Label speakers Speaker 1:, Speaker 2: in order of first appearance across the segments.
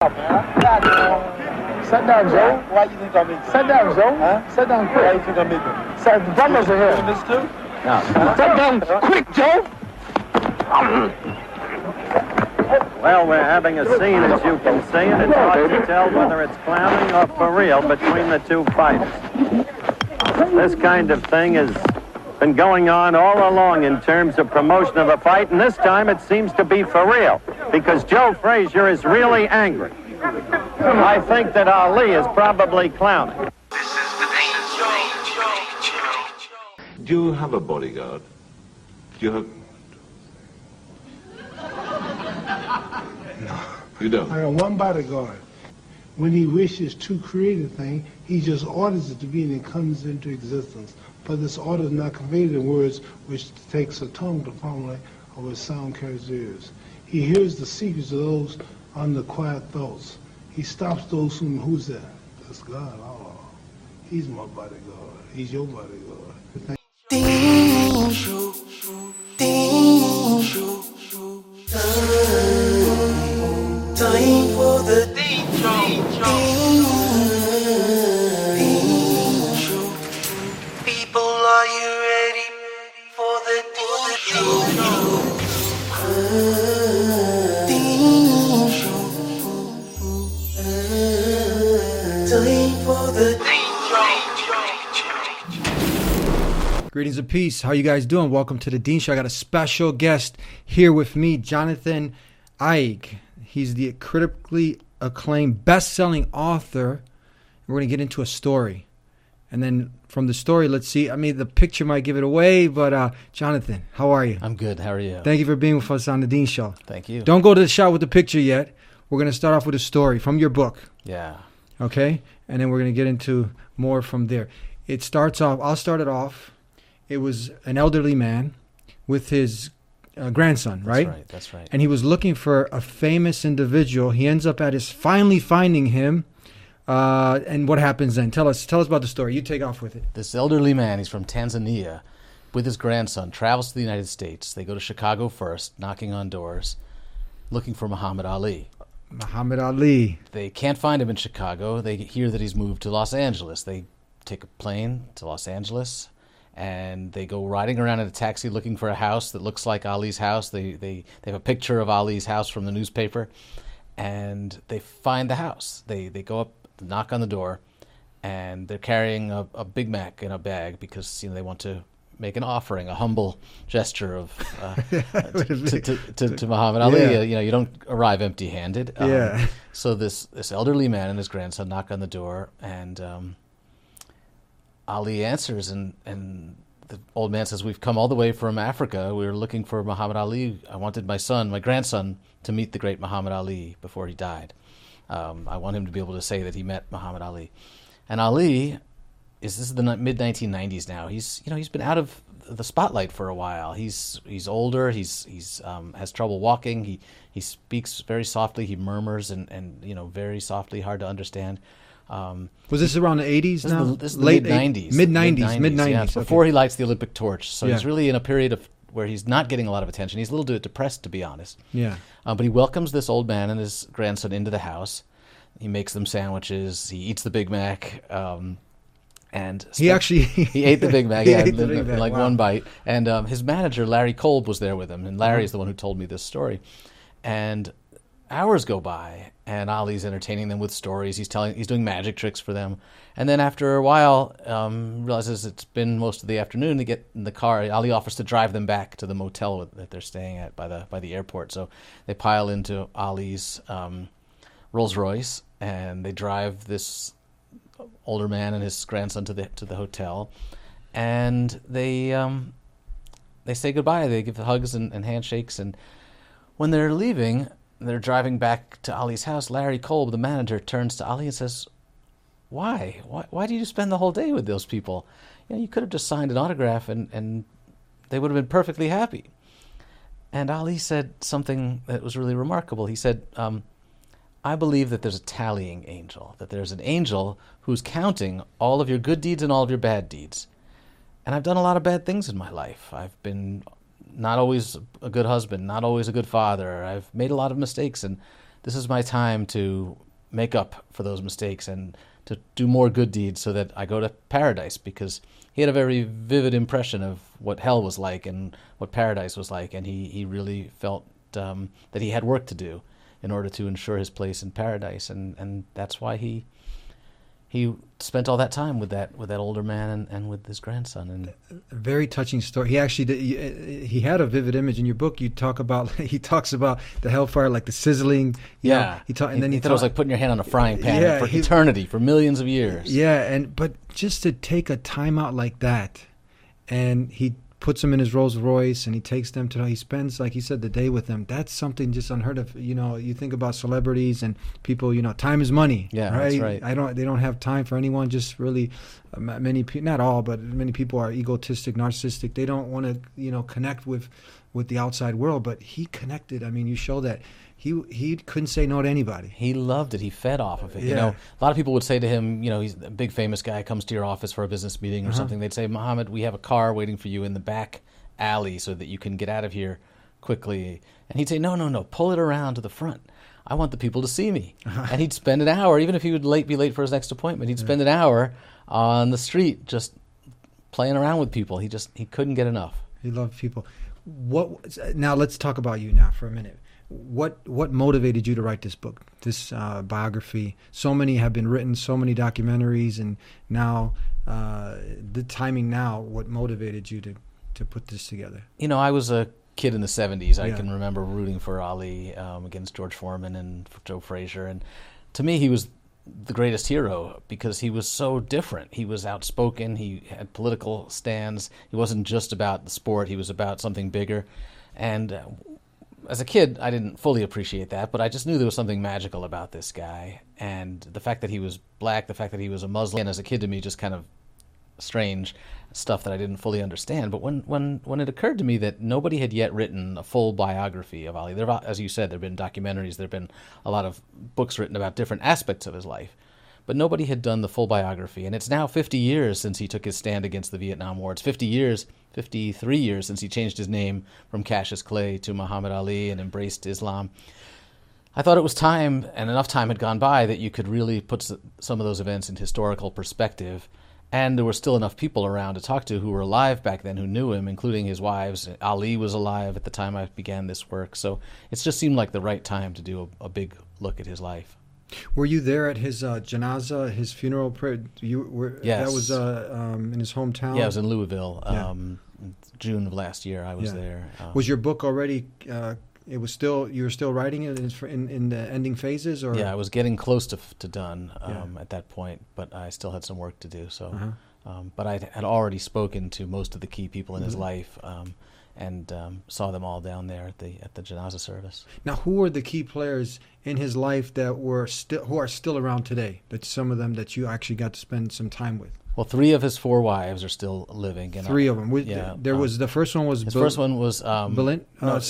Speaker 1: up, man. Sit down, Joe.
Speaker 2: Why you think I'm in?
Speaker 1: Sit down, Joe.
Speaker 2: Huh?
Speaker 1: Sit down
Speaker 2: Why you
Speaker 1: quick.
Speaker 2: think I'm in?
Speaker 1: Sit, the drummers are
Speaker 2: You
Speaker 1: here.
Speaker 2: this too?
Speaker 1: No. Sit down quick, Joe.
Speaker 3: Well, we're having a scene, as you can see, and it's hard to tell whether it's clowning or for real between the two fighters. This kind of thing has been going on all along in terms of promotion of the fight, and this time it seems to be for real, because Joe Frazier is really angry. I think that Ali is probably clowning.
Speaker 4: Do you have a bodyguard? Do you have...
Speaker 5: No.
Speaker 4: You don't?
Speaker 5: I got one bodyguard. When he wishes to create a thing, he just orders it to be and it comes into existence. But this order is not conveyed in words, which takes a tongue to formulate or which sound carries ears. He hears the secrets of those under quiet thoughts. He stops those who's that? That's God. Oh, he's my bodyguard. He's your bodyguard.
Speaker 6: Time for the people, are you ready for the time for the
Speaker 7: Greetings and peace. How you guys doing? Welcome to the Dean Show. I got a special guest here with me, Jonathan Eig. He's the critically acclaimed, best-selling author. We're going to get into a story. And then from the story, let's see. I mean, the picture might give it away, but Jonathan, how are you?
Speaker 8: I'm good. How are you?
Speaker 7: Thank you for being with us on the Dean Show.
Speaker 8: Thank you.
Speaker 7: Don't go to the shot with the picture yet. We're going to start off with a story from your book.
Speaker 8: Yeah.
Speaker 7: Okay? And then we're going to get into more from there. It starts off, I'll start it off. It was an elderly man with his grandson, right?
Speaker 8: That's right.
Speaker 7: And he was looking for a famous individual. He ends up finally finding him. And what happens then? Tell us about the story. You take off with it.
Speaker 8: This elderly man, he's from Tanzania, with his grandson, travels to the United States. They go to Chicago first, knocking on doors, looking for Muhammad Ali.
Speaker 7: Muhammad Ali.
Speaker 8: They can't find him in Chicago. They hear that he's moved to Los Angeles. They take a plane to Los Angeles, and they go riding around in a taxi looking for a house that looks like Ali's house. They have a picture of Ali's house from the newspaper, and they find the house. They go up, knock on the door, and they're carrying a Big Mac in a bag because they want to make an offering, a humble gesture of to Muhammad Ali.
Speaker 7: Yeah.
Speaker 8: You don't arrive empty-handed.
Speaker 7: Yeah.
Speaker 8: So this elderly man and his grandson knock on the door, and Ali answers, and the old man says, "We've come all the way from Africa. We were looking for Muhammad Ali. I wanted my grandson, to meet the great Muhammad Ali before he died. I want him to be able to say that he met Muhammad Ali." And Ali this is the mid-1990s now. He's been out of the spotlight for a while. He's older. He's has trouble walking. He speaks very softly. He murmurs and very softly, hard to understand.
Speaker 7: Was this around the 80s now?
Speaker 8: This is the
Speaker 7: Late
Speaker 8: mid-90s.
Speaker 7: Mid-90s.
Speaker 8: Yeah, before he lights the Olympic torch. So
Speaker 7: Yeah.
Speaker 8: he's really in a period of where he's not getting a lot of attention. He's a little bit depressed, to be honest.
Speaker 7: Yeah.
Speaker 8: But he welcomes this old man and his grandson into the house. He makes them sandwiches. He eats the Big Mac. And
Speaker 7: He actually
Speaker 8: he ate the Big Mac.
Speaker 7: He
Speaker 8: Yeah,
Speaker 7: ate the Big Mac,
Speaker 8: like
Speaker 7: wow.
Speaker 8: one bite. And his manager, Larry Kolb, was there with him. And Larry is the one who told me this story. And hours go by, and Ali's entertaining them with stories. He's doing magic tricks for them. And then after a while, realizes it's been most of the afternoon. They get in the car. Ali offers to drive them back to the motel that they're staying at by the airport. So they pile into Ali's Rolls Royce, and they drive this older man and his grandson to the hotel, and they say goodbye. They give hugs and handshakes, and when they're leaving, they're driving back to Ali's house. Larry Kolb, the manager, turns to Ali and says, Why did you spend the whole day with those people? You could have just signed an autograph and they would have been perfectly happy." And Ali said something that was really remarkable. He said, "I believe that there's a tallying angel, that there's an angel who's counting all of your good deeds and all of your bad deeds. And I've done a lot of bad things in my life. I've been not always a good husband, not always a good father. I've made a lot of mistakes, and this is my time to make up for those mistakes and to do more good deeds so that I go to paradise, because he had a very vivid impression of what hell was like and what paradise was like, and he really felt that he had work to do in order to ensure his place in paradise, and that's why he spent all that time with that older man and with his grandson. And
Speaker 7: A very touching story. He actually did, he had a vivid image in your book. He talks about the hellfire, like the sizzling. You know, he thought it
Speaker 8: was like putting your hand on a frying pan for eternity, for millions of years.
Speaker 7: Yeah, but just to take a time out like that, and he puts them in his Rolls Royce and he takes them he spends, like he said, the day with them. That's something just unheard of. You know, you think about celebrities and people, you know, time is money.
Speaker 8: Yeah, that's right.
Speaker 7: They don't have time for anyone. Just really, many people, not all, but many people are egotistic, narcissistic. They don't want to, you know, connect with the outside world, but he connected. I mean, you show that. He couldn't say no to anybody.
Speaker 8: He loved it. He fed off of it.
Speaker 7: Yeah.
Speaker 8: You know, a lot of people would say to him, you know, he's a big famous guy, comes to your office for a business meeting or something. They'd say, Muhammad, we have a car waiting for you in the back alley so that you can get out of here quickly. And he'd say, no, pull it around to the front. I want the people to see me. And he'd spend an hour, even if he would be late for his next appointment, he'd spend an hour on the street just playing around with people. He couldn't get enough.
Speaker 7: He loved people. Now let's talk about you now for a minute. What motivated you to write this book, this biography? So many have been written, so many documentaries, and now the timing now. What motivated you to put this together?
Speaker 8: You know, I was a kid in the 70s. I can remember rooting for Ali against George Foreman and Joe Frazier, and to me he was the greatest hero because he was so different. He was outspoken. He had political stands. He wasn't just about the sport. He was about something bigger, and as a kid, I didn't fully appreciate that, but I just knew there was something magical about this guy. And the fact that he was black, the fact that he was a Muslim, and as a kid to me, just kind of strange stuff that I didn't fully understand. But when it occurred to me that nobody had yet written a full biography of Ali, as you said, there have been documentaries, there have been a lot of books written about different aspects of his life, but nobody had done the full biography. And it's now 50 years since he took his stand against the Vietnam War. It's 53 years since he changed his name from Cassius Clay to Muhammad Ali and embraced Islam. I thought it was time, and enough time had gone by, that you could really put some of those events in historical perspective. And there were still enough people around to talk to who were alive back then, who knew him, including his wives. Ali was alive at the time I began this work. So it just seemed like the right time to do a big look at his life.
Speaker 7: Were you there at his janazah, his funeral prayer?
Speaker 8: Yes.
Speaker 7: That was in his hometown?
Speaker 8: Yeah, it was in Louisville. June of last year I was there.
Speaker 7: Was your book already, you were still writing it in the ending phases? Or?
Speaker 8: Yeah, I was getting close to done at that point, but I still had some work to do. So, but I had already spoken to most of the key people in his life, and saw them all down there at the janazah service.
Speaker 7: Now, who are the key players in his life that who are still around today? That some of them that you actually got to spend some time with?
Speaker 8: Well, 3 of his 4 wives are still living. And
Speaker 7: 3 of them. There was the first one was
Speaker 8: his first one was
Speaker 7: Belinda.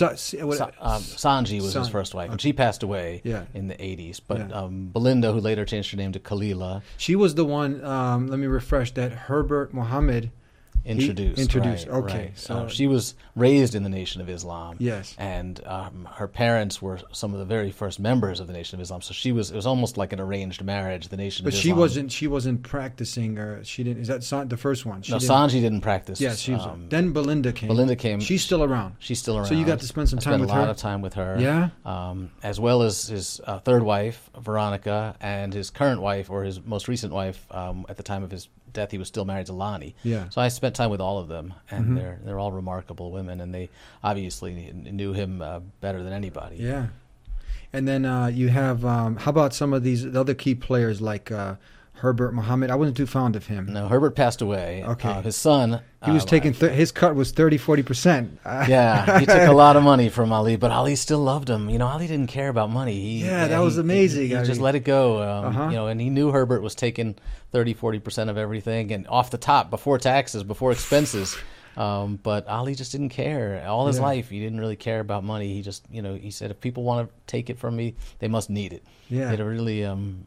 Speaker 8: Sanji was his first wife, and she passed away in the 80s. But Belinda, who later changed her name to Khalila,
Speaker 7: she was the one. Let me refresh that. Herbert Mohammed
Speaker 8: introduced.
Speaker 7: Right, okay.
Speaker 8: Right. So she was raised in the Nation of Islam.
Speaker 7: Yes.
Speaker 8: And her parents were some of the very first members of the Nation of Islam. So it was almost like an arranged marriage, the Nation of Islam.
Speaker 7: But she wasn't practicing, or she didn't. Is that the first one?
Speaker 8: Sanji didn't practice.
Speaker 7: Yes, she was. Then Belinda came. She's still around.
Speaker 8: So
Speaker 7: you got to spend some time with her?
Speaker 8: I spent a lot of time with her.
Speaker 7: Yeah?
Speaker 8: As well as his third wife, Veronica, and his current wife, or his most recent wife, at the time of his death, he was still married to Lonnie.
Speaker 7: Yeah.
Speaker 8: So I spent time with all of them, and they're all remarkable women, and they obviously knew him better than anybody.
Speaker 7: Yeah. And then you have, how about some of these other key players like Herbert Mohammed? I wasn't too fond of him.
Speaker 8: No, Herbert passed away.
Speaker 7: Okay.
Speaker 8: His son...
Speaker 7: He was taking... his cut was 30-40%.
Speaker 8: Yeah, he took a lot of money from Ali, but Ali still loved him. You know, Ali didn't care about money.
Speaker 7: That was amazing.
Speaker 8: He just let it go. You know, and he knew Herbert was taking 30-40% of everything, and off the top, before taxes, before expenses. But Ali just didn't care. All his life, he didn't really care about money. He just, he said, if people want to take it from me, they must need it.
Speaker 7: Yeah.
Speaker 8: He had a really...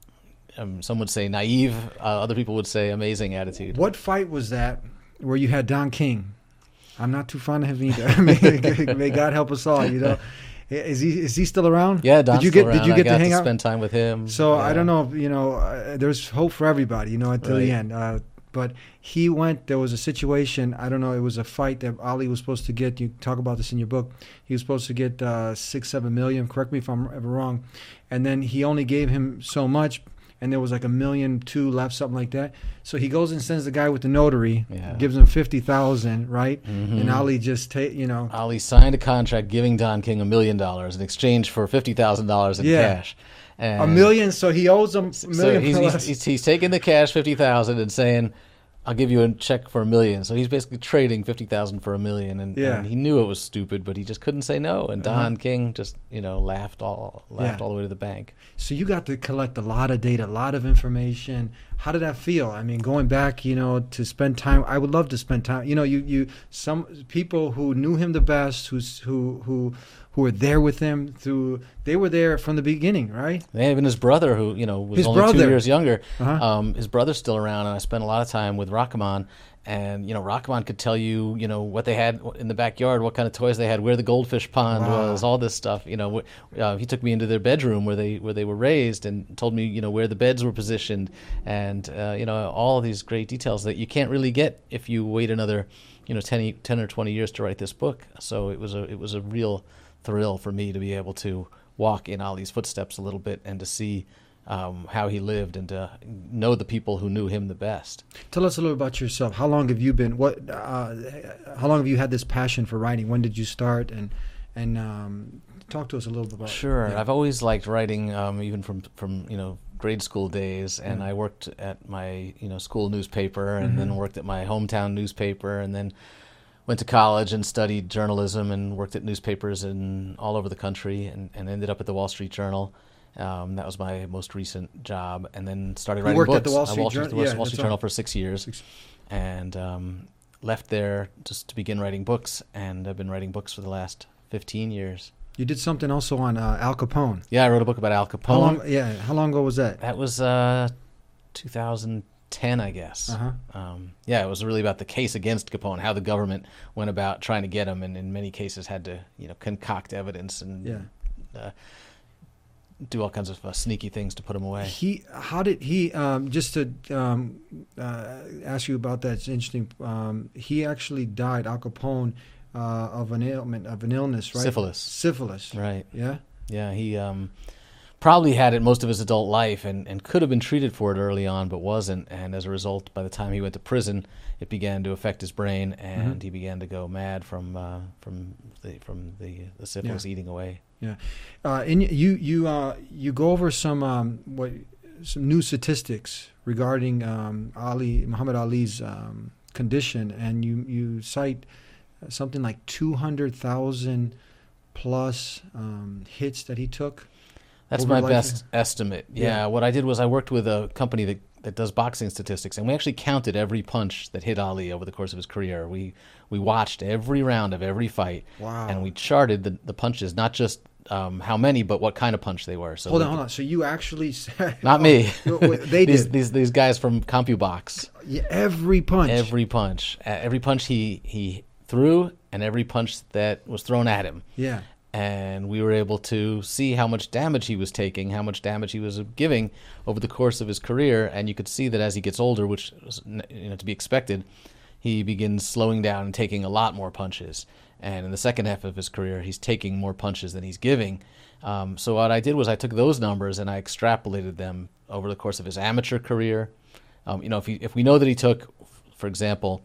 Speaker 8: some would say naive, other people would say amazing attitude.
Speaker 7: What fight was that where you had Don King? I'm not too fond of him either. May God help us all, Is he still around?
Speaker 8: Yeah, Don's still around.
Speaker 7: Did you get
Speaker 8: I got
Speaker 7: to hang out?
Speaker 8: spend time with him.
Speaker 7: So
Speaker 8: yeah.
Speaker 7: I don't know. There's hope for everybody. Until the
Speaker 8: Right.
Speaker 7: end. But he went. There was a situation. I don't know. It was a fight that Ali was supposed to get. You talk about this in your book. He was supposed to get 6-7 million. Correct me if I'm ever wrong. And then he only gave him so much, and there was like $1.2 million left, something like that. So he goes and sends the guy with the notary,
Speaker 8: Yeah.
Speaker 7: gives him 50,000, right?
Speaker 8: Mhm.
Speaker 7: And Ali just
Speaker 8: Ali signed a contract giving Don King $1 million in exchange for $50,000 in
Speaker 7: Yeah.
Speaker 8: cash. And
Speaker 7: $1 million. So he owes him $1 million
Speaker 8: so
Speaker 7: plus.
Speaker 8: he's taking the cash, 50,000, and saying, "I'll give you a check for $1 million." So he's basically trading 50,000 for $1 million, and he knew it was stupid, but he just couldn't say no. And Don King just laughed all the way to the bank.
Speaker 7: So you got to collect a lot of data, a lot of information. How did that feel? I mean, going back, to spend time. I would love to spend time. Some people who knew him the best, who were there with him they were there from the beginning, right?
Speaker 8: Yeah, even his brother, who was
Speaker 7: His
Speaker 8: only
Speaker 7: brother.
Speaker 8: 2 years younger,
Speaker 7: Uh-huh.
Speaker 8: his brother's still around, and I spent a lot of time with Rachman. And Rachman could tell you, what they had in the backyard, what kind of toys they had, where the goldfish pond was, all this stuff. He took me into their bedroom where they were raised, and told me, where the beds were positioned, and all of these great details that you can't really get if you wait another, 10 or 20 years to write this book. So it was a real thrill for me to be able to walk in Ali's footsteps a little bit and to see how he lived and to know the people who knew him the best.
Speaker 7: Tell us a little about yourself. How long have you been? How long have you had this passion for writing? When did you start? And talk to us a little bit about.
Speaker 8: Sure,
Speaker 7: Yeah.
Speaker 8: I've always liked writing, even from grade school days, and I worked at my school newspaper, and then worked at my hometown newspaper, and then went to college and studied journalism and worked at newspapers all over the country, and ended up at the Wall Street Journal. That was my most recent job, and then started writing
Speaker 7: worked
Speaker 8: books.
Speaker 7: at the Wall Street Journal?
Speaker 8: Wall
Speaker 7: Yeah,
Speaker 8: Street
Speaker 7: that's
Speaker 8: Journal
Speaker 7: all.
Speaker 8: for 6 years, and left there just to begin writing books, and I've been writing books for the last 15 years.
Speaker 7: You did something also on Al Capone.
Speaker 8: Yeah, I wrote a book about Al Capone.
Speaker 7: How long ago was that?
Speaker 8: That was 2010, I guess.
Speaker 7: Uh-huh.
Speaker 8: It was really about the case against Capone, how the government went about trying to get him, and in many cases had to, concoct evidence and do all kinds of sneaky things to put him away.
Speaker 7: How did he? Just to ask you about that, it's interesting. He actually died, Al Capone, of an illness, right? Syphilis.
Speaker 8: Right.
Speaker 7: Yeah.
Speaker 8: Yeah, he probably had it most of his adult life and could have been treated for it early on, but wasn't. And as a result, by the time he went to prison, it began to affect his brain, and he began to go mad from the syphilis eating away.
Speaker 7: Yeah. And you go over some new statistics regarding Muhammad Ali's condition, and you cite something like 200,000 plus hits that he took.
Speaker 8: That's
Speaker 7: over
Speaker 8: my
Speaker 7: life.
Speaker 8: best estimate. Yeah, what I did was I worked with a company that does boxing statistics, and we actually counted every punch that hit Ali over the course of his career. We watched every round of every fight,
Speaker 7: Wow.
Speaker 8: and we charted the punches, not just how many, but what kind of punch they were. So
Speaker 7: Hold on. So you actually said...
Speaker 8: Not me.
Speaker 7: They did.
Speaker 8: These guys from CompuBox.
Speaker 7: Yeah, every punch.
Speaker 8: Every punch he threw, and every punch that was thrown at him.
Speaker 7: Yeah.
Speaker 8: And we were able to see how much damage he was taking, how much damage he was giving over the course of his career, and you could see that as he gets older, which was to be expected, he begins slowing down and taking a lot more punches. And in the second half of his career, he's taking more punches than he's giving. So what I did was I took those numbers and I extrapolated them over the course of his amateur career. If we know that he took, for example,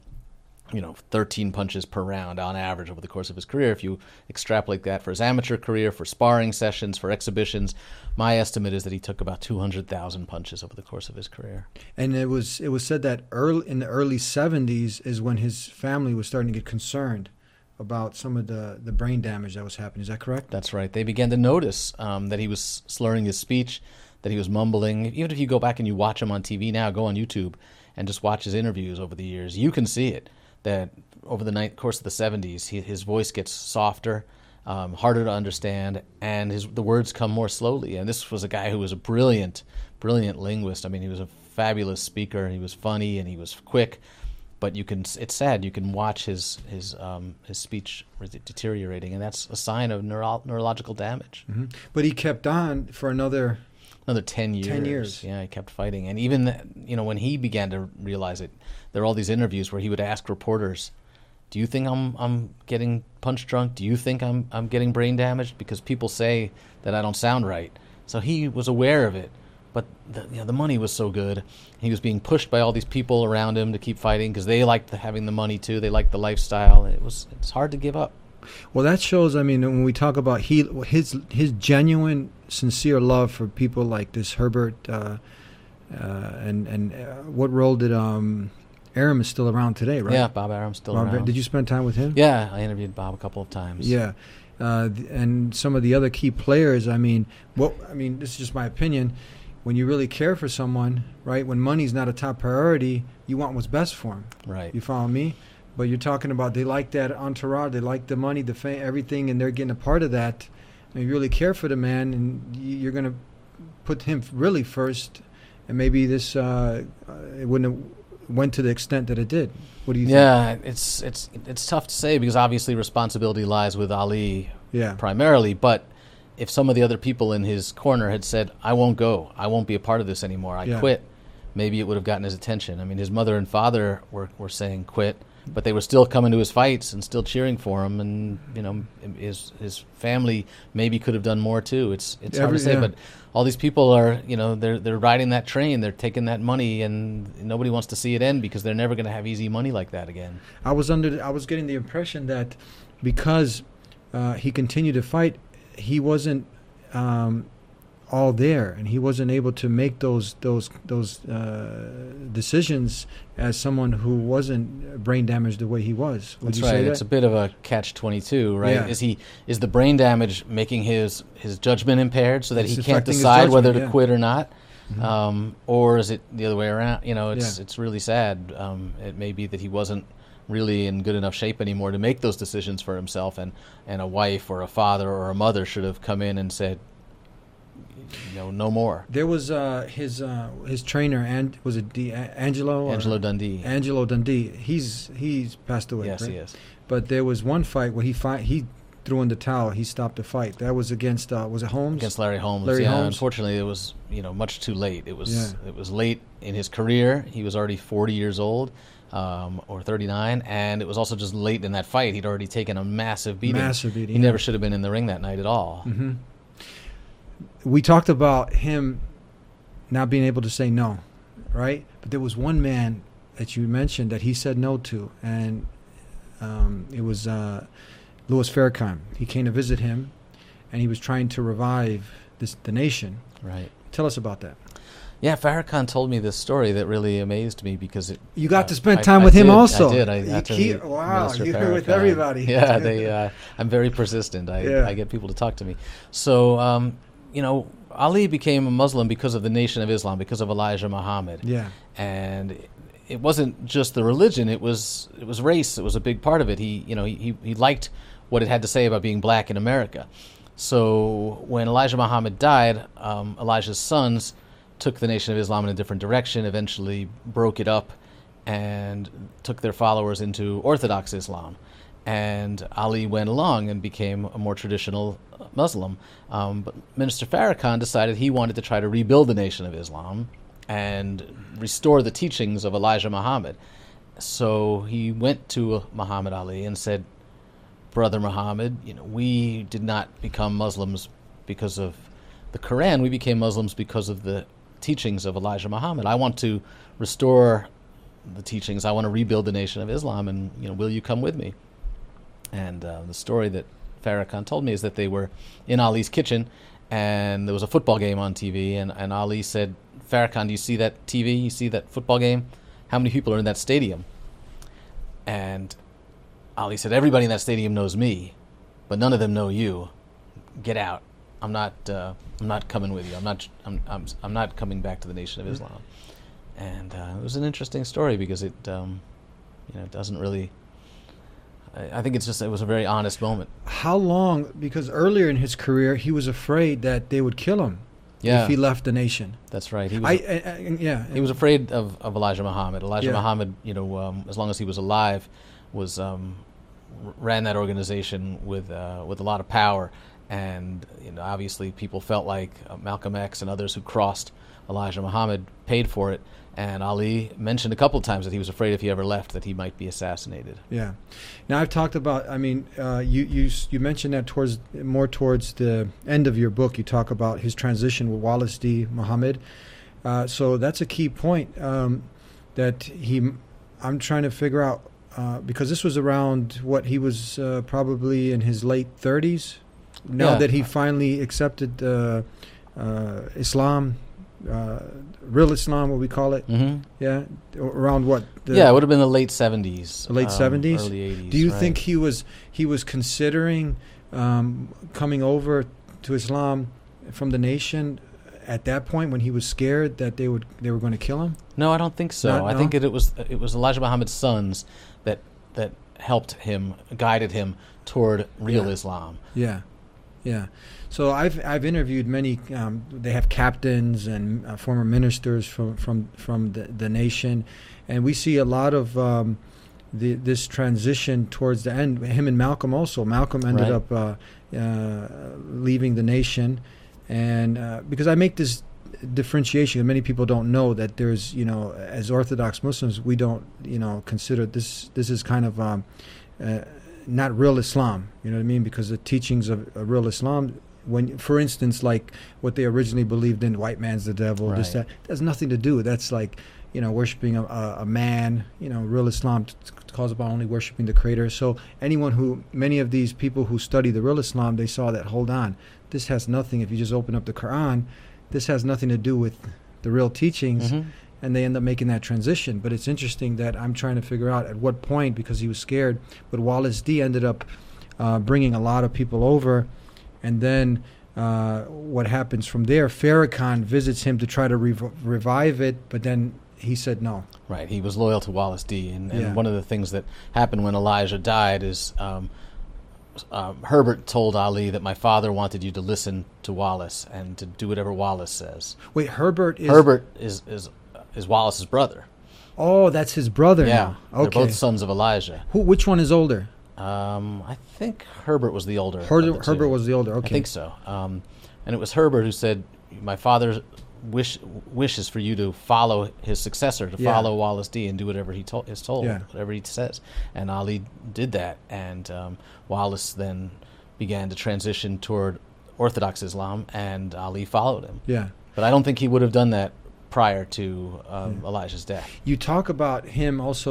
Speaker 8: 13 punches per round on average over the course of his career. If you extrapolate that for his amateur career, for sparring sessions, for exhibitions, my estimate is that he took about 200,000 punches over the course of his career.
Speaker 7: And it was said that in the early 70s is when his family was starting to get concerned about some of the brain damage that was happening. Is that correct?
Speaker 8: That's right. They began to notice that he was slurring his speech, that he was mumbling. Even if you go back and you watch him on TV now, go on YouTube and just watch his interviews over the years, you can see it. That over the course of the 70s, his voice gets softer, harder to understand, and the words come more slowly. And this was a guy who was a brilliant linguist. I mean, he was a fabulous speaker, and he was funny, and he was quick. but it's sad. You can watch his speech deteriorating, and that's a sign of neurological damage.
Speaker 7: Mm-hmm. But he kept on for another
Speaker 8: 10 years.
Speaker 7: 10 years.
Speaker 8: Yeah, he kept fighting. And even, when he began to realize it, there were all these interviews where he would ask reporters, do you think I'm getting punch drunk? Do you think I'm getting brain damaged? Because people say that I don't sound right. So he was aware of it. But the money was so good. He was being pushed by all these people around him to keep fighting because they liked having the money too. They liked the lifestyle. It's hard to give up.
Speaker 7: Well, that shows. I mean, when we talk about his genuine, sincere love for people like this Herbert, and what role did Arum is still around today, right?
Speaker 8: Yeah, Bob Arum's still around.
Speaker 7: Did you spend time with him?
Speaker 8: Yeah, I interviewed Bob a couple of times.
Speaker 7: Yeah, and some of the other key players. I mean, this is just my opinion. When you really care for someone, right? When money's not a top priority, you want what's best for them.
Speaker 8: Right.
Speaker 7: You follow me? But you're talking about they like that entourage, they like the money, the fame, everything, and they're getting a part of that. And you really care for the man, and you're going to put him really first. And maybe this it wouldn't have went to the extent that it did. What do you think?
Speaker 8: Yeah, it's tough to say because obviously responsibility lies with Ali primarily. But if some of the other people in his corner had said, I won't go, I won't be a part of this anymore, I quit, maybe it would have gotten his attention. I mean, his mother and father were saying quit, but they were still coming to his fights and still cheering for him. And, his family maybe could have done more too. It's hard to say, but all these people are, they're riding that train, they're taking that money, and nobody wants to see it end because they're never going to have easy money like that again.
Speaker 7: I was getting the impression that because he continued to fight, he wasn't all there, and he wasn't able to make those decisions as someone who wasn't brain damaged the way he was.
Speaker 8: That's right. It's a bit of a catch-22, right?
Speaker 7: Yeah.
Speaker 8: Is the brain damage making his judgment impaired so that he can't decide whether to quit or not, or is it the other way around? It's really sad. It may be that he wasn't really in good enough shape anymore to make those decisions for himself, and a wife or a father or a mother should have come in and said, no more.
Speaker 7: There was his trainer, and was it Angelo
Speaker 8: Dundee?
Speaker 7: Angelo Dundee. He's passed away.
Speaker 8: Yes,
Speaker 7: right?
Speaker 8: he is.
Speaker 7: But there was one fight where he threw in the towel. He stopped the fight. That was against was it Holmes?
Speaker 8: Against Larry Holmes.
Speaker 7: Larry Holmes.
Speaker 8: Unfortunately, it was much too late. It was late in his career. He was already 40 years old. Or 39, and it was also just late in that fight. He'd already taken a massive beating. He never should have been in the ring that night at all.
Speaker 7: Mm-hmm. We talked about him not being able to say no, right? But there was one man that you mentioned that he said no to, and it was Louis Farrakhan. He came to visit him, and he was trying to revive the nation.
Speaker 8: Right.
Speaker 7: Tell us about that.
Speaker 8: Yeah, Farrakhan told me this story that really amazed me because
Speaker 7: you got to spend time with him also.
Speaker 8: I did. I got to
Speaker 7: wow,
Speaker 8: Minister
Speaker 7: you're
Speaker 8: Farrakhan.
Speaker 7: with everybody.
Speaker 8: Yeah, I'm very persistent. I get people to talk to me. So, Ali became a Muslim because of the Nation of Islam, because of Elijah Muhammad.
Speaker 7: Yeah,
Speaker 8: and it wasn't just the religion; it was race. It was a big part of it. He liked what it had to say about being black in America. So when Elijah Muhammad died, Elijah's sons took the Nation of Islam in a different direction, eventually broke it up, and took their followers into Orthodox Islam. And Ali went along and became a more traditional Muslim. But Minister Farrakhan decided he wanted to try to rebuild the Nation of Islam and restore the teachings of Elijah Muhammad. So he went to Muhammad Ali and said, Brother Muhammad, we did not become Muslims because of the Quran. We became Muslims because of the teachings of Elijah Muhammad. I want to restore the teachings. I want to rebuild the Nation of Islam, and will you come with me? And the story that Farrakhan told me is that they were in Ali's kitchen, and there was a football game on TV, and Ali said, Farrakhan, do you see that TV? You see that football game? How many people are in that stadium? And Ali said, everybody in that stadium knows me, but none of them know you. Get out. I'm not coming with you. I'm not coming back to the Nation of Islam. And it was an interesting story because it doesn't really. I think it was a very honest moment.
Speaker 7: How long? Because earlier in his career, he was afraid that they would kill him.
Speaker 8: Yeah.
Speaker 7: if he left the nation.
Speaker 8: That's right. He was,
Speaker 7: Yeah.
Speaker 8: he was afraid of Elijah Muhammad. Elijah
Speaker 7: Yeah.
Speaker 8: Muhammad, as long as he was alive, was ran that organization with a lot of power, and obviously people felt like Malcolm X and others who crossed Elijah Muhammad paid for it. And Ali mentioned a couple of times that he was afraid if he ever left that he might be assassinated.
Speaker 7: Yeah. Now I've talked about. I mean, you mentioned that towards the end of your book. You talk about his transition with Wallace D. Muhammad. So that's a key point that I'm trying to figure out because this was around what he was probably in his late 30s. Now that he finally accepted Islam. Real Islam, what we call it.
Speaker 8: Mm-hmm.
Speaker 7: Yeah, around what?
Speaker 8: It would have been the late 70s.
Speaker 7: The late 70s?
Speaker 8: Early 80s.
Speaker 7: Do you
Speaker 8: right.
Speaker 7: think he was considering coming over to Islam from the nation at that point when he was scared that they were going to kill him?
Speaker 8: No, I don't think so. I think it was Elijah Muhammad's sons that helped him, guided him toward real Islam.
Speaker 7: Yeah. Yeah, so I've interviewed many. They have captains and former ministers from the nation, and we see a lot of this transition towards the end. Him and Malcolm also. Malcolm ended up leaving the nation, and because I make this differentiation, many people don't know that there's as Orthodox Muslims we don't consider this is kind of. Not real Islam, you know what I mean? Because the teachings of real Islam, when, for instance, like what they originally believed in, white man's the devil,
Speaker 8: right.
Speaker 7: this, that has nothing to do. That's like, worshiping a man. Real Islam calls about only worshiping the Creator. So many of these people who study the real Islam, they saw that, hold on, this has nothing, if you just open up the Quran, this has nothing to do with the real teachings. Mm-hmm. And they end up making that transition. But it's interesting that I'm trying to figure out at what point, because he was scared, but Wallace D ended up bringing a lot of people over. And then what happens from there, Farrakhan visits him to try to revive it, but then he said no.
Speaker 8: Right, he was loyal to Wallace D. And one of the things that happened when Elijah died is Herbert told Ali that my father wanted you to listen to Wallace and to do whatever Wallace says.
Speaker 7: Wait, Herbert
Speaker 8: is Wallace's brother.
Speaker 7: Oh, that's his brother now. Okay.
Speaker 8: They're both sons of Elijah.
Speaker 7: Which one is older?
Speaker 8: I think Herbert was the older.
Speaker 7: Herbert was the older, okay.
Speaker 8: I think so. And it was Herbert who said, my father wishes for you to follow his successor, to follow Wallace D. and do whatever he is told, whatever he says. And Ali did that. And Wallace then began to transition toward Orthodox Islam, and Ali followed him.
Speaker 7: Yeah.
Speaker 8: But I don't think he would have done that prior to Elijah's death.
Speaker 7: You talk about him also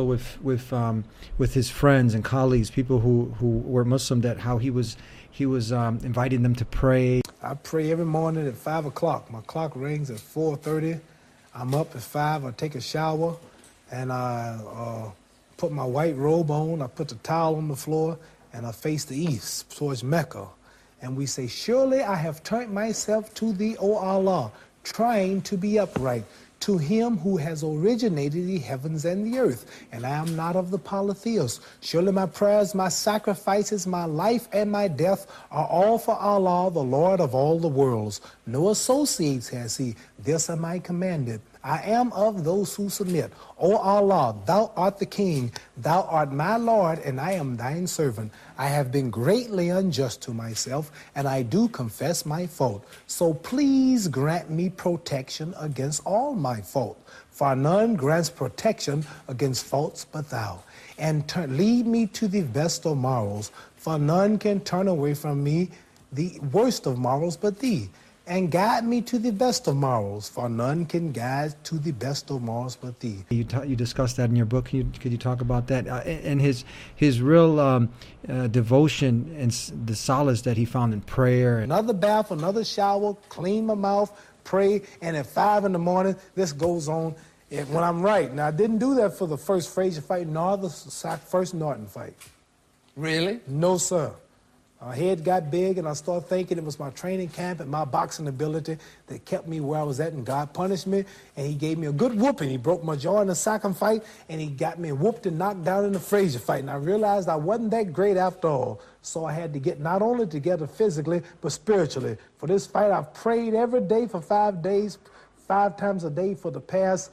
Speaker 7: with his friends and colleagues, people who were Muslim, that how he was inviting them to pray.
Speaker 5: I pray every morning at 5 o'clock. My clock rings at 4:30. I'm up at 5. I take a shower, and I put my white robe on. I put the towel on the floor, and I face the east towards Mecca. And we say, surely I have turned myself to thee, O Allah, trying to be upright, to him who has originated the heavens and the earth, and I am not of the polytheists. Surely my prayers, my sacrifices, my life, and my death are all for Allah, the Lord of all the worlds. No associates has he. This am I commanded. I am of those who submit. O Allah, thou art the King, thou art my Lord, and I am thine servant. I have been greatly unjust to myself, and I do confess my fault. So please grant me protection against all my fault, for none grants protection against faults but thou. And lead me to the best of morals, for none can turn away from me the worst of morals but thee. And guide me to the best of morals, for none can guide to the best of morals but thee. You
Speaker 7: discussed that in your book. Could you talk about that? And his real devotion and the solace that he found in prayer.
Speaker 5: Another bath, another shower, clean my mouth, pray, and at 5 in the morning, this goes on when I'm right. Now, I didn't do that for the first Frazier fight, nor the first Norton fight.
Speaker 1: Really?
Speaker 5: No, sir. My head got big, and I started thinking it was my training camp and my boxing ability that kept me where I was at, and God punished me, and he gave me a good whooping. He broke my jaw in the second fight, and he got me whooped and knocked down in the Frazier fight, and I realized I wasn't that great after all, so I had to get not only together physically, but spiritually. For this fight, I've prayed every day for 5 days, 5 times a day for the past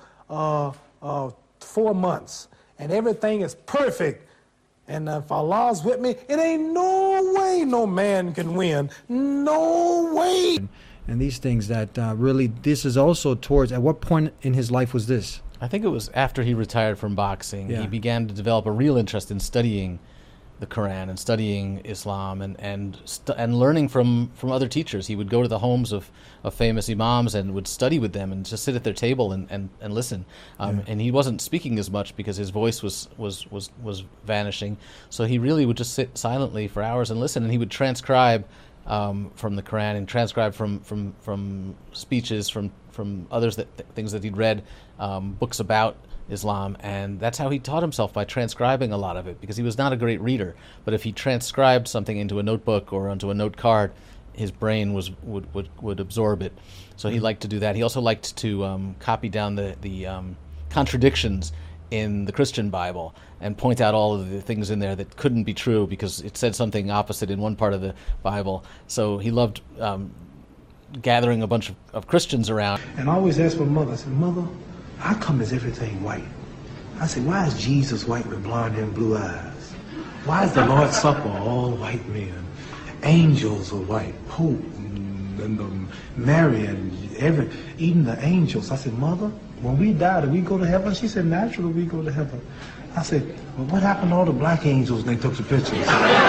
Speaker 5: 4 months, and everything is perfect. And if Allah's with me, it ain't no way no man can win. No way.
Speaker 7: And these things that really, this is also towards, at what point in his life was this?
Speaker 8: I think it was after he retired from boxing.
Speaker 7: Yeah.
Speaker 8: He began to develop a real interest in studying the Quran and studying Islam and learning from other teachers. He would go to the homes of famous imams and would study with them and just sit at their table and listen. And he wasn't speaking as much because his voice was vanishing. So he really would just sit silently for hours and listen. And he would transcribe from the Quran and transcribe from speeches from others things that he'd read, books about Islam, and that's how he taught himself, by transcribing a lot of it, because he was not a great reader. But if he transcribed something into a notebook or onto a note card, his brain would absorb it. So he liked to do that. He also liked to copy down the contradictions in the Christian Bible and point out all of the things in there that couldn't be true because it said something opposite in one part of the Bible. So he loved gathering a bunch of Christians around.
Speaker 5: And I always ask my mother, I said, Mother, how come is everything white? I said, why is Jesus white with blonde hair and blue eyes? Why is the Lord's Supper all white men? Angels are white, Pope and Mary and even the angels. I said, Mother, when we die, do we go to heaven? She said, naturally we go to heaven. I said, well, what happened to all the black angels when they took the pictures?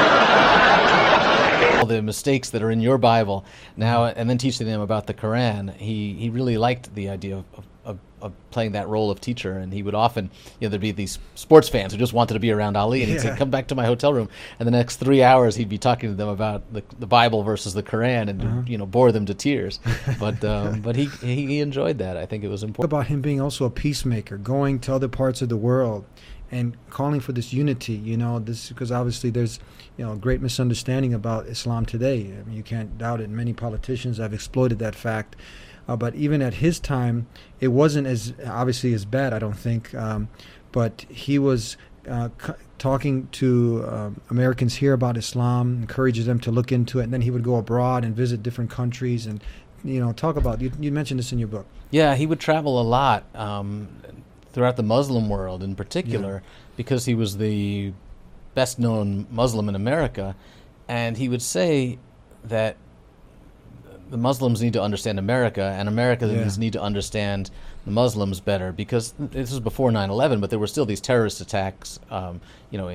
Speaker 8: All the mistakes that are in your Bible now, and then teaching them about the Quran. He really liked the idea of playing that role of teacher, and he would often, there'd be these sports fans who just wanted to be around Ali, and he'd say, come back to my hotel room, and the next 3 hours he'd be talking to them about the Bible versus the Quran, and bore them to tears. But he enjoyed that. I think it was important.
Speaker 7: About him being also a peacemaker, going to other parts of the world and calling for this unity, this because obviously there's a great misunderstanding about Islam today. I mean, you can't doubt it. Many politicians have exploited that fact. But even at his time, it wasn't as obviously as bad, I don't think. But he was talking to Americans here about Islam, encourages them to look into it, and then he would go abroad and visit different countries and talk about. You mentioned this in your book.
Speaker 8: Yeah, he would travel a lot throughout the Muslim world, in particular, because he was the best-known Muslim in America, and he would say that the Muslims need to understand America, and Americans need to understand the Muslims better, because this was before 9/11, but there were still these terrorist attacks. There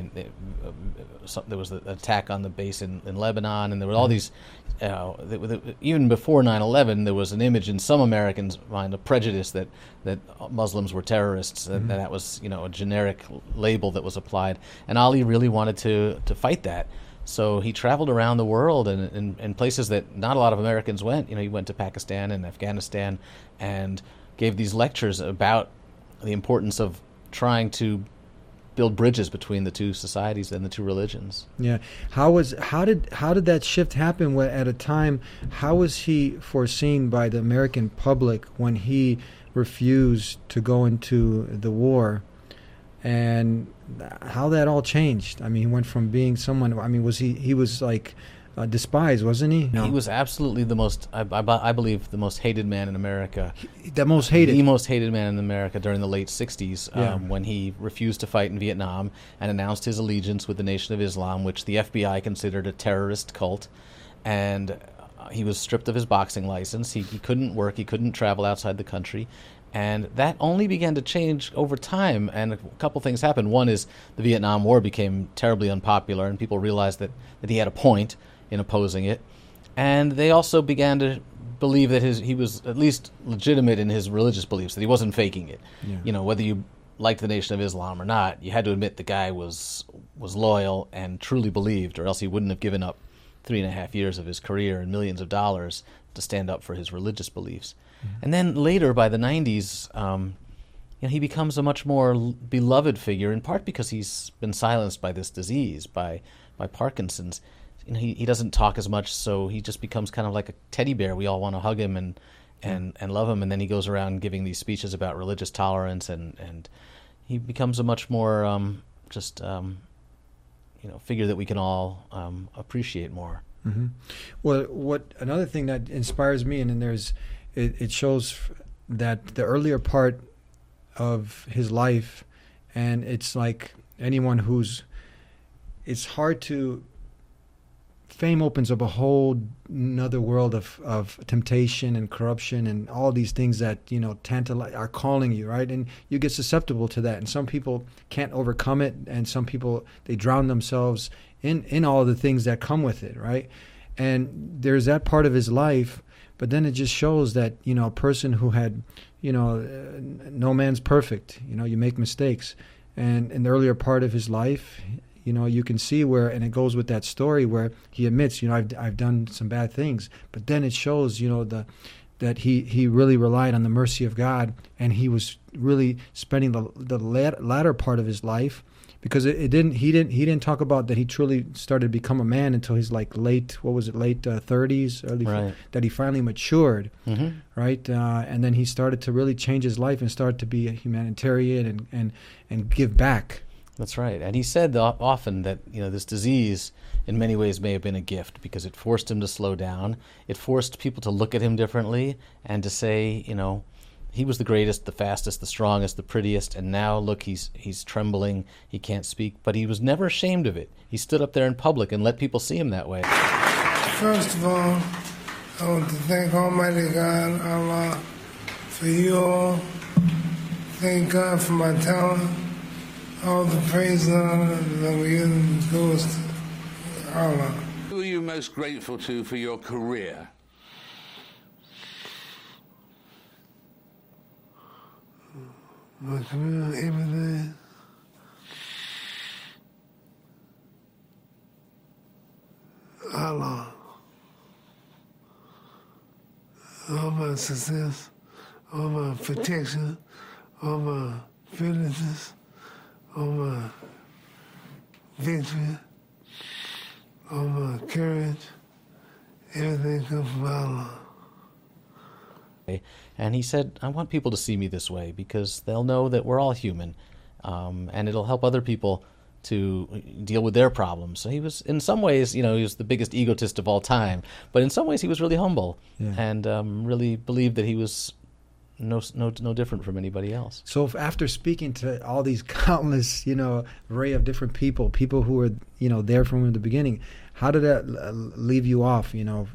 Speaker 8: was the attack on the base in Lebanon, and there were all these. Even before 9/11, there was an image in some Americans' mind, a prejudice that Muslims were terrorists, and that was a generic label that was applied. And Ali really wanted to fight that. So he traveled around the world and in places that not a lot of Americans went. He went to Pakistan and Afghanistan and gave these lectures about the importance of trying to build bridges between the two societies and the two religions.
Speaker 7: Yeah. How did that shift happen at a time? How was he foreseen by the American public when he refused to go into the war? And how that all changed? I mean, he went from being someone. I mean, he was like despised, wasn't he? No.
Speaker 8: He was absolutely the most. I believe the most hated man in America.
Speaker 7: The most hated
Speaker 8: man in America during the late '60s, when he refused to fight in Vietnam and announced his allegiance with the Nation of Islam, which the FBI considered a terrorist cult, and he was stripped of his boxing license. He couldn't work. He couldn't travel outside the country. And that only began to change over time, and a couple things happened. One is the Vietnam War became terribly unpopular, and people realized that he had a point in opposing it. And they also began to believe that he was at least legitimate in his religious beliefs, that he wasn't faking it. Yeah. Whether you liked the Nation of Islam or not, you had to admit the guy was loyal and truly believed, or else he wouldn't have given up 3.5 years of his career and millions of dollars to stand up for his religious beliefs. And then later, by the 90s, he becomes a much more beloved figure, in part because he's been silenced by this disease, by Parkinson's. he doesn't talk as much, so he just becomes kind of like a teddy bear. We all want to hug him and love him, and then he goes around giving these speeches about religious tolerance, and he becomes a much more figure that we can all appreciate more.
Speaker 7: Mm-hmm. Well, what another thing that inspires me, and then it shows that the earlier part of his life, and it's like anyone it's hard to. Fame opens up a whole another world of temptation and corruption and all these things that are calling you, right? And you get susceptible to that. And some people can't overcome it, and some people they drown themselves in all the things that come with it, right? And there's that part of his life, but then it just shows that a person who had no man's perfect. You make mistakes, and in the earlier part of his life. You can see where, and it goes with that story where he admits, I've done some bad things, but then it shows, that he really relied on the mercy of God, and he was really spending the latter part of his life, because he didn't talk about that he truly started to become a man until his late 30s, early,
Speaker 8: right.
Speaker 7: That he finally matured,
Speaker 8: mm-hmm.
Speaker 7: right, and then he started to really change his life and started to be a humanitarian and give back.
Speaker 8: That's right. And he said often that, this disease in many ways may have been a gift because it forced him to slow down. It forced people to look at him differently and to say, he was the greatest, the fastest, the strongest, the prettiest, and now look, he's trembling, he can't speak, but he was never ashamed of it. He stood up there in public and let people see him that way.
Speaker 5: First of all, I want to thank Almighty God, Allah, for you all. Thank God for my talent. All the praise and honor that we give goes to Allah.
Speaker 2: Who are you most grateful to for your career?
Speaker 5: My career, everything. Allah. All my success, all my protection, all my feelings. All my victory, all my courage, everything comes from Allah.
Speaker 8: And he said, I want people to see me this way because they'll know that we're all human, and it'll help other people to deal with their problems. So he was, in some ways, he was the biggest egotist of all time, but in some ways he was really humble and really believed that he was no different from anybody else.
Speaker 7: So after speaking to all these countless, array of different people who were, there from the beginning, how did that leave you off?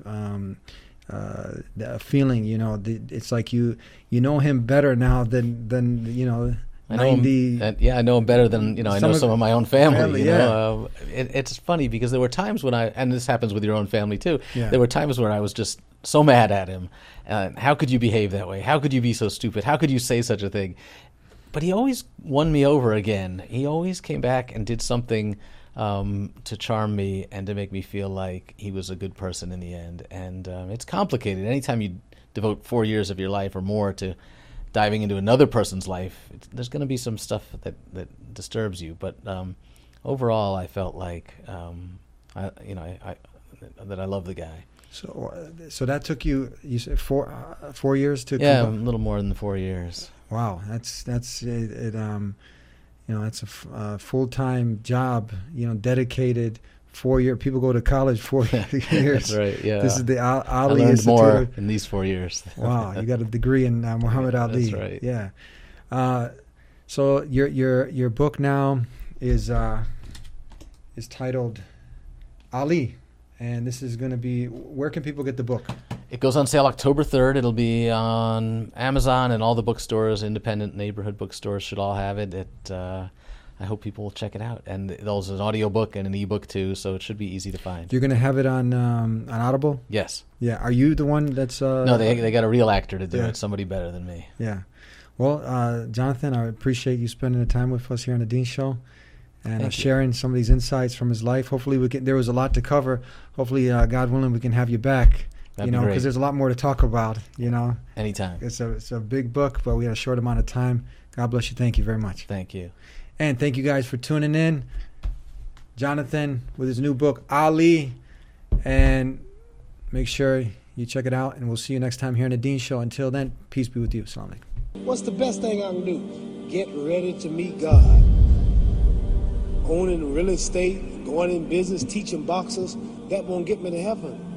Speaker 7: The feeling, it's like you know him better now than
Speaker 8: I know him, I know him better than I know some of my own family. It's funny because there were times when and this happens with your own family too. Yeah. There were times where I was just so mad at him. How could you behave that way? How could you be so stupid? How could you say such a thing? But he always won me over again. He always came back and did something to charm me and to make me feel like he was a good person in the end. And it's complicated. Anytime you devote 4 years of your life or more to diving into another person's life, there's going to be some stuff that disturbs you. But overall, I felt like that I love the guy.
Speaker 7: So that took you said 4 years to
Speaker 8: a little more than 4 years.
Speaker 7: Wow, that's it. That's a full-time job. Dedicated 4 year. People go to college 4 years.
Speaker 8: That's right. Yeah.
Speaker 7: This is the Ali
Speaker 8: I learned
Speaker 7: Institute.
Speaker 8: more in these 4 years.
Speaker 7: Wow, you got a degree in Muhammad Ali.
Speaker 8: That's right.
Speaker 7: Yeah. So your book now is titled Ali. And this is going to be, where can people get the book?
Speaker 8: It goes on sale October 3rd. It'll be on Amazon and all the bookstores, independent neighborhood bookstores should all have it. I hope people will check it out. And there's an audiobook and an ebook too, so it should be easy to find.
Speaker 7: You're going to have it on Audible?
Speaker 8: Yes.
Speaker 7: Yeah. Are you the one that's...
Speaker 8: No, they got a real actor to do it, somebody better than me.
Speaker 7: Yeah. Well, Jonathan, I appreciate you spending the time with us here on The Dean Show. And sharing some of these insights from his life. Hopefully, there was a lot to cover. Hopefully, God willing, we can have you back.
Speaker 8: That'd be great.
Speaker 7: Because there's a lot more to talk about.
Speaker 8: Anytime.
Speaker 7: It's a big book, but we have a short amount of time. God bless you. Thank you very much.
Speaker 8: Thank you.
Speaker 7: And thank you guys for tuning in. Jonathan with his new book, Ali. And make sure you check it out, and we'll see you next time here on The Dean Show. Until then, peace be with you. Assalamu alaikum.
Speaker 5: What's the best thing I can do? Get ready to meet God. Owning real estate, going in business, teaching boxers, that won't get me to heaven.